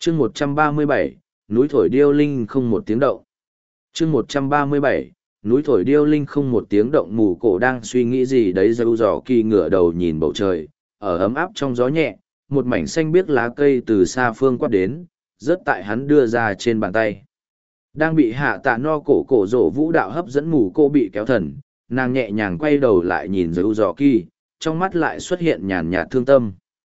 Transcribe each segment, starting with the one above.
chương 137, núi thổi điêu linh không một tiếng động. chương 137, núi thổi điêu linh không một tiếng động. Mù cổ đang suy nghĩ gì đấy, dâu dò kỳ ngửa đầu nhìn bầu trời, ở ấm áp trong gió nhẹ, một mảnh xanh biếc lá cây từ xa phương quát đến, rớt tại hắn đưa ra trên bàn tay. Đang bị hạ tạ no cổ cổ rổ vũ đạo hấp dẫn, mù cô bị kéo thần, nàng nhẹ nhàng quay đầu lại nhìn dâu dò kỳ, trong mắt lại xuất hiện nhàn nhạt thương tâm.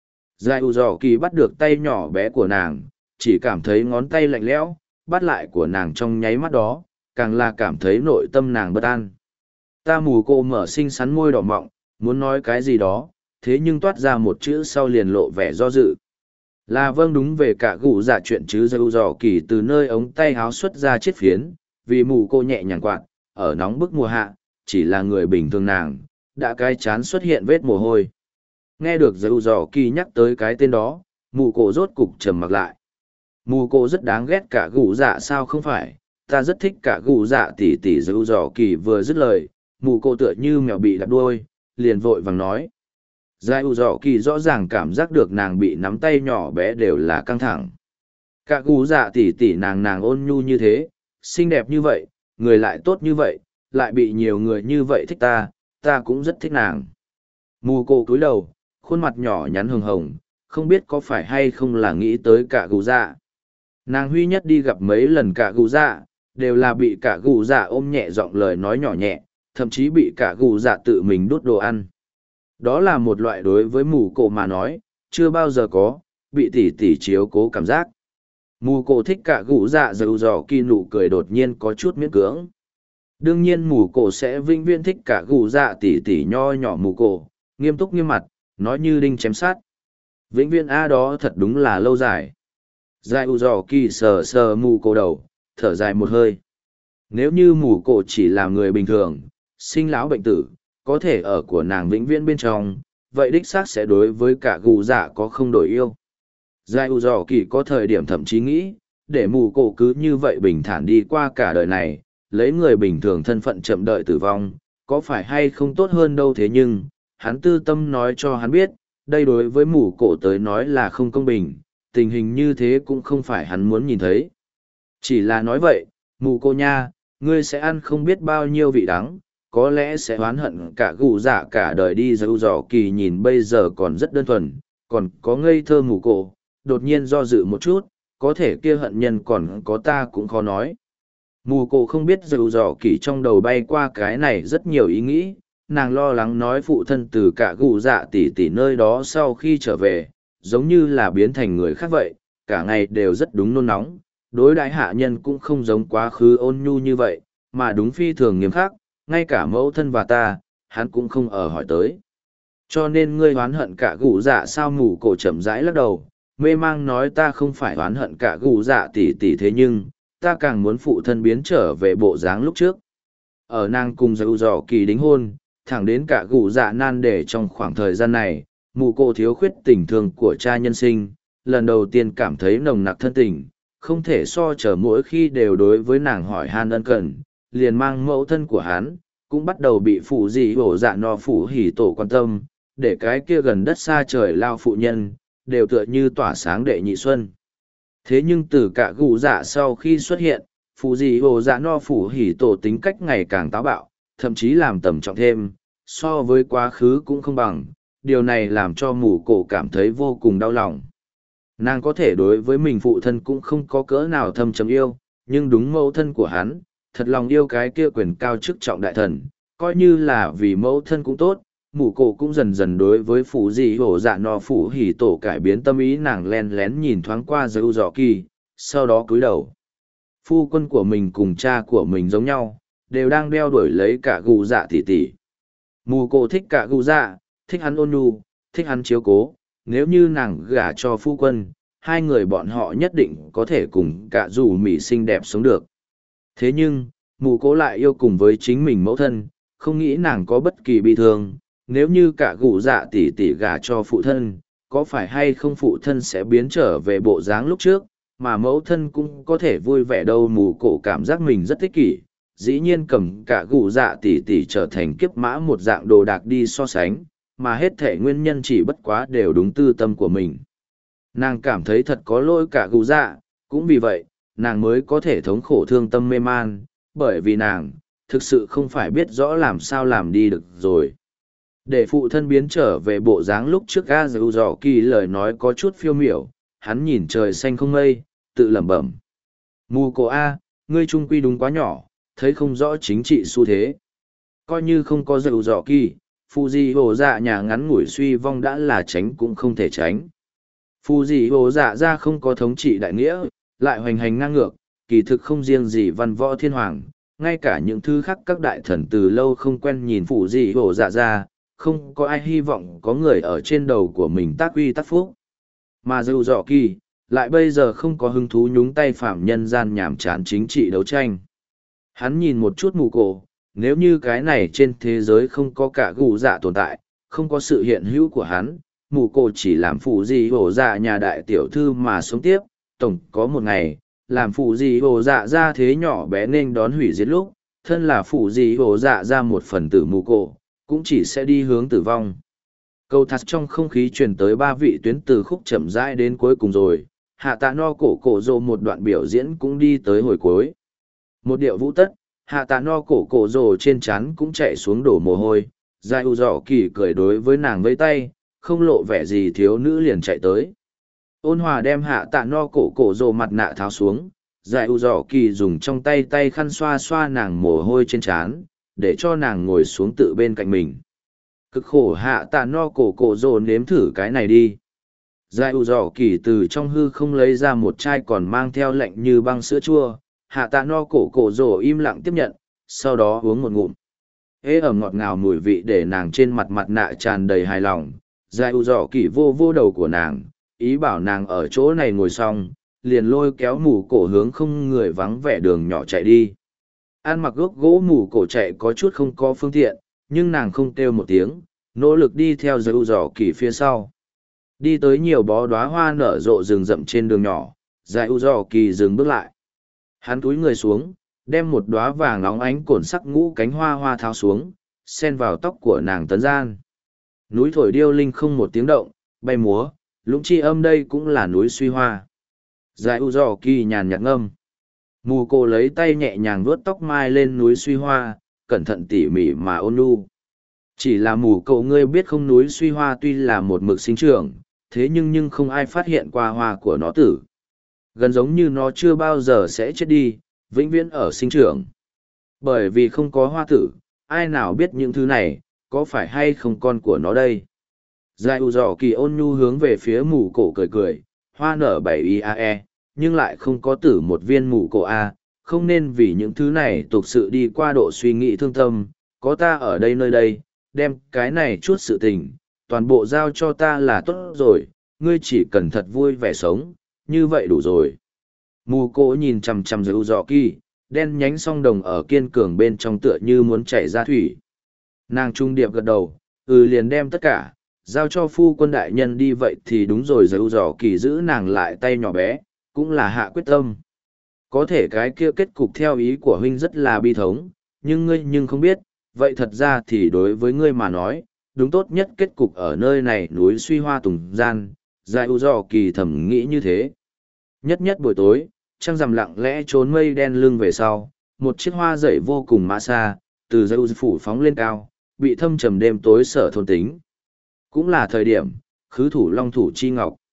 Dâu dò kỳ bắt được tay nhỏ bé của nàng, chỉ cảm thấy ngón tay lạnh lẽo, bắt lại của nàng trong nháy mắt đó, càng là cảm thấy nội tâm nàng bất an. Ta mù cô mở xinh xắn môi đỏ mọng, muốn nói cái gì đó, thế nhưng toát ra một chữ sau liền lộ vẻ do dự. Là vâng, đúng về cả gụ dạ chuyện chứ. Dâu dò kỳ từ nơi ống tay háo xuất ra chiếc phiến, vì mù cô nhẹ nhàng quạt, ở nóng bức mùa hạ, chỉ là người bình thường nàng, đã cái chán xuất hiện vết mồ hôi. Nghe được dâu dò kỳ nhắc tới cái tên đó, mù cô rốt cục trầm mặc lại. Mù cô rất đáng ghét cả gụ dạ sao không phải, ta rất thích cả gụ dạ tỉ tỉ. Dâu dò kỳ vừa dứt lời, mù cô tựa như mèo bị đạp đuôi, liền vội vàng nói. Dâu dò kỳ rõ ràng cảm giác được nàng bị nắm tay nhỏ bé đều là căng thẳng. Cả gụ dạ tỉ tỉ nàng ôn nhu như thế, xinh đẹp như vậy, người lại tốt như vậy, lại bị nhiều người như vậy thích ta cũng rất thích nàng. Mù cô cúi đầu, khuôn mặt nhỏ nhắn hồng hồng, không biết có phải hay không là nghĩ tới cả gụ dạ. Nàng huy nhất đi gặp mấy lần cả gù dạ, đều là bị cả gù dạ ôm nhẹ giọng lời nói nhỏ nhẹ, thậm chí bị cả gù dạ tự mình đút đồ ăn. Đó là một loại đối với mù cổ mà nói, chưa bao giờ có, bị tỉ tỉ chiếu cố cảm giác. Mù cổ thích cả gù dạ, dầu dò kỳ nụ cười đột nhiên có chút miễn cưỡng. Đương nhiên mù cổ sẽ vĩnh viễn thích cả gù dạ tỉ tỉ nho nhỏ mù cổ, nghiêm túc nghiêm mặt, nói như đinh chém sát. Vĩnh viễn A đó thật đúng là lâu dài. Dai u dò kỳ sờ sờ mù cổ đầu, thở dài một hơi. Nếu như mù cổ chỉ là người bình thường, sinh lão bệnh tử, có thể ở của nàng vĩnh viễn bên trong, vậy đích xác sẽ đối với cả gù dạ có không đổi yêu. Dai u dò kỳ có thời điểm thậm chí nghĩ, để mù cổ cứ như vậy bình thản đi qua cả đời này, lấy người bình thường thân phận chậm đợi tử vong, có phải hay không tốt hơn đâu. Thế nhưng, hắn tư tâm nói cho hắn biết, đây đối với mù cổ tới nói là không công bình. Tình hình như thế cũng không phải hắn muốn nhìn thấy. Chỉ là nói vậy, mù cô nha, ngươi sẽ ăn không biết bao nhiêu vị đắng, có lẽ sẽ oán hận cả gù dạ cả đời đi. Dâu dò kỳ nhìn bây giờ còn rất đơn thuần, còn có ngây thơ mù cổ, đột nhiên do dự một chút, có thể kia hận nhân còn có ta cũng khó nói. Mù cổ không biết dâu dò kỳ trong đầu bay qua cái này rất nhiều ý nghĩ, nàng lo lắng nói phụ thân từ cả gù dạ tỉ tỉ nơi đó sau khi trở về, giống như là biến thành người khác vậy, cả ngày đều rất đúng nôn nóng, đối đãi hạ nhân cũng không giống quá khứ ôn nhu như vậy, mà đúng phi thường nghiêm khắc, ngay cả mẫu thân và ta, hắn cũng không ở hỏi tới. Cho nên ngươi oán hận cả gù dạ sao? Mù cổ chậm rãi lắc đầu, mê mang nói ta không phải oán hận cả gù dạ tỉ tỉ, thế nhưng, ta càng muốn phụ thân biến trở về bộ dáng lúc trước. Ở nàng cùng dâu dò kỳ đính hôn, thẳng đến cả gù dạ nan để trong khoảng thời gian này, mù cổ thiếu khuyết tình thương của cha nhân sinh, lần đầu tiên cảm thấy nồng nặc thân tình, không thể so chờ mỗi khi đều đối với nàng hỏi han ân cần, liền mang mẫu thân của hắn, cũng bắt đầu bị phụ dị hổ dạ no phủ hỉ tổ quan tâm, để cái kia gần đất xa trời lao phụ nhân, đều tựa như tỏa sáng đệ nhị xuân. Thế nhưng từ cả gù dạ sau khi xuất hiện, phụ dị hổ dạ no phủ hỉ tổ tính cách ngày càng táo bạo, thậm chí làm tầm trọng thêm, so với quá khứ cũng không bằng. Điều này làm cho mù cổ cảm thấy vô cùng đau lòng. Nàng có thể đối với mình phụ thân cũng không có cỡ nào thâm trầm yêu, nhưng đúng mẫu thân của hắn, thật lòng yêu cái kia quyền cao chức trọng đại thần, coi như là vì mẫu thân cũng tốt. Mù cổ cũng dần dần đối với phụ dị hổ dạ no phủ hỉ tổ cải biến tâm ý. Nàng len lén nhìn thoáng qua dâu dò kỳ, sau đó cúi đầu. Phu quân của mình cùng cha của mình giống nhau, đều đang đeo đuổi lấy cả gù dạ tỉ tỉ. Mù cổ thích cả gù dạ, thích hắn ôn nhu, thích hắn chiếu cố, nếu như nàng gả cho phu quân, hai người bọn họ nhất định có thể cùng cả dù mỉ xinh đẹp sống được. Thế nhưng, mù cố lại yêu cùng với chính mình mẫu thân, không nghĩ nàng có bất kỳ bi thương, nếu như cả gù dạ tỉ tỉ gả cho phụ thân, có phải hay không phụ thân sẽ biến trở về bộ dáng lúc trước, mà mẫu thân cũng có thể vui vẻ đâu. Mù cổ cảm giác mình rất ích kỷ, dĩ nhiên cầm cả gù dạ tỉ tỉ trở thành kiếp mã một dạng đồ đạc đi so sánh, mà hết thể nguyên nhân chỉ bất quá đều đúng tư tâm của mình. Nàng cảm thấy thật có lỗi cả gù dạ, cũng vì vậy, nàng mới có thể thống khổ thương tâm mê man, bởi vì nàng, thực sự không phải biết rõ làm sao làm đi được rồi. Để phụ thân biến trở về bộ dáng lúc trước ga dầu dò kỳ lời nói có chút phiêu miểu, hắn nhìn trời xanh không mây, tự lẩm bẩm. Mù cổ A, ngươi trung quy đúng quá nhỏ, thấy không rõ chính trị xu thế. Coi như không có dầu dò kỳ, Fuji hồ dạ nhà ngắn ngủi suy vong đã là tránh cũng không thể tránh. Fuji hồ dạ ra không có thống trị đại nghĩa, lại hoành hành ngang ngược, kỳ thực không riêng gì văn võ thiên hoàng, ngay cả những thứ khác các đại thần từ lâu không quen nhìn Fuji hồ dạ ra, không có ai hy vọng có người ở trên đầu của mình tác uy tác phúc. Mà dầu dọ kỳ, lại bây giờ không có hứng thú nhúng tay phạm nhân gian nhảm chán chính trị đấu tranh. Hắn nhìn một chút mù cổ, nếu như cái này trên thế giới không có cả gù dạ tồn tại, không có sự hiện hữu của hắn, mù cổ chỉ làm phụ gì hổ dạ nhà đại tiểu thư mà sống tiếp, tổng có một ngày, làm phụ gì hổ dạ ra thế nhỏ bé nên đón hủy diệt lúc, thân là phụ gì hổ dạ ra một phần tử mù cổ, cũng chỉ sẽ đi hướng tử vong. Câu thắt trong không khí truyền tới ba vị tuyến từ khúc chậm rãi đến cuối cùng rồi, hạ tạ no cổ cổ rồ một đoạn biểu diễn cũng đi tới hồi cuối. Một điệu vũ tất, hạ tạ no cổ cổ rồ trên chắn cũng chạy xuống đổ mồ hôi, Giai u dọ kỳ cười đối với nàng vây tay, không lộ vẻ gì thiếu nữ liền chạy tới. Ôn hòa đem hạ tạ no cổ cổ rồ mặt nạ tháo xuống, Giai u dọ kỳ dùng trong tay tay khăn xoa xoa nàng mồ hôi trên trán, để cho nàng ngồi xuống tự bên cạnh mình. Cực khổ hạ tạ no cổ cổ rồ nếm thử cái này đi. Giai u dọ kỳ từ trong hư không lấy ra một chai còn mang theo lạnh như băng sữa chua, hạ tạ no cổ cổ rồ im lặng tiếp nhận, sau đó uống một ngụm. Ế ẩm ngọt ngào mùi vị để nàng trên mặt mặt nạ tràn đầy hài lòng. Giai u dọ kỳ vô vô đầu của nàng, ý bảo nàng ở chỗ này ngồi xong, liền lôi kéo mù cổ hướng không người vắng vẻ đường nhỏ chạy đi. Ăn mặc gốc gỗ mù cổ chạy có chút không có phương tiện, nhưng nàng không kêu một tiếng, nỗ lực đi theo Giai u dọ kỳ phía sau. Đi tới nhiều bó đóa hoa nở rộ rừng rậm trên đường nhỏ, Giai u dọ kỳ dừng bước lại. Hắn túi người xuống, đem một đóa vàng óng ánh cổn sắc ngũ cánh hoa hoa tháo xuống, xen vào tóc của nàng tấn gian. Núi thổi điêu linh không một tiếng động, bay múa, lũng chi âm đây cũng là núi suy hoa. Giai u dọ kỳ nhàn nhạt ngâm. Mù cổ lấy tay nhẹ nhàng vuốt tóc mai lên núi suy hoa, cẩn thận tỉ mỉ mà ôn nhu. Chỉ là mù cổ ngươi biết không, núi suy hoa tuy là một mực sinh trưởng, thế nhưng không ai phát hiện qua hoa của nó tử. Gần giống như nó chưa bao giờ sẽ chết đi, vĩnh viễn ở sinh trưởng. Bởi vì không có hoa tử, ai nào biết những thứ này, có phải hay không con của nó đây? Giai u dọ kỳ ôn nhu hướng về phía mù cổ cười cười, hoa nở 7 IAE, nhưng lại không có tử một viên mù cổ A, không nên vì những thứ này tục sự đi qua độ suy nghĩ thương tâm, có ta ở đây nơi đây, đem cái này chút sự tình, toàn bộ giao cho ta là tốt rồi, ngươi chỉ cần thật vui vẻ sống, như vậy đủ rồi. Mù cổ nhìn chằm chằm Giai u dọ kỳ, đen nhánh song đồng ở kiên cường bên trong tựa như muốn chảy ra thủy. Nàng trung điệp gật đầu, liền đem tất cả, giao cho phu quân đại nhân đi vậy thì đúng rồi. Giai u dọ kỳ giữ nàng lại tay nhỏ bé, cũng là hạ quyết tâm. Có thể cái kia kết cục theo ý của huynh rất là bi thống, nhưng ngươi nhưng không biết, vậy thật ra thì đối với ngươi mà nói, đúng tốt nhất kết cục ở nơi này núi suy hoa tùng gian. Giai u dọ kỳ thầm nghĩ như thế. Nhất nhất buổi tối, trăng rằm lặng lẽ trốn mây đen lưng về sau, một chiếc hoa dậy vô cùng mã xa, từ Giai u phủ phóng lên cao, bị thâm trầm đêm tối sở thôn tính. Cũng là thời điểm, khứ thủ long thủ chi ngọc.